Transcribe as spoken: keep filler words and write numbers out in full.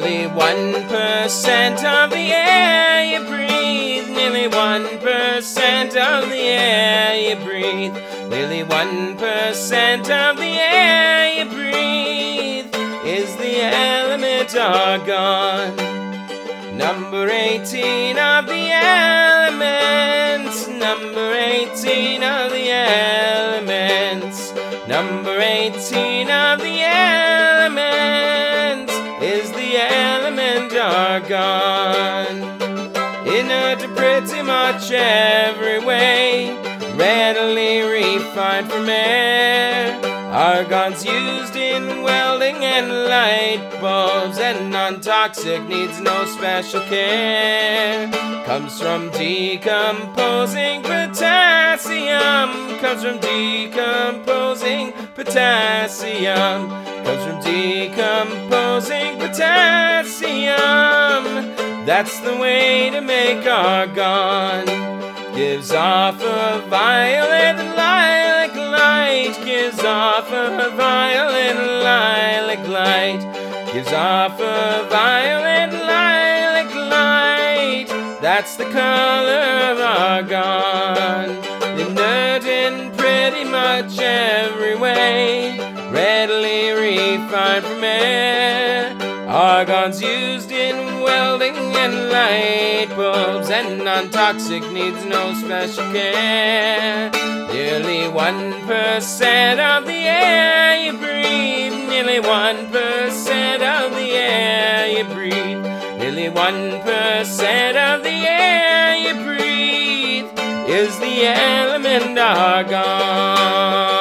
Nearly one percent of the air you breathe. Nearly one percent of the air you breathe. Nearly one percent of the air you breathe is the element argon. Number eighteen of the elements. Number eighteen of the elements. Number eighteen of the elements is the element argon. Inert to pretty much every way, readily refined from air. Argon's used in welding and light bulbs, and non-toxic, needs no special care. Comes from decomposing potassium. Comes from decomposing potassium. Comes from decomposing potassium. That's the way to make argon. Gives off a violet lilac light. Gives off a violet lilac light. Gives off a violet lilac light. That's the color of argon. Inert in pretty much every way, readily refined from air. Argon's used in welding and light bulbs, and non-toxic, needs no special care. Nearly one percent of the air you breathe. Nearly one percent of the air you breathe. Nearly one percent of the air you breathe is the element argon.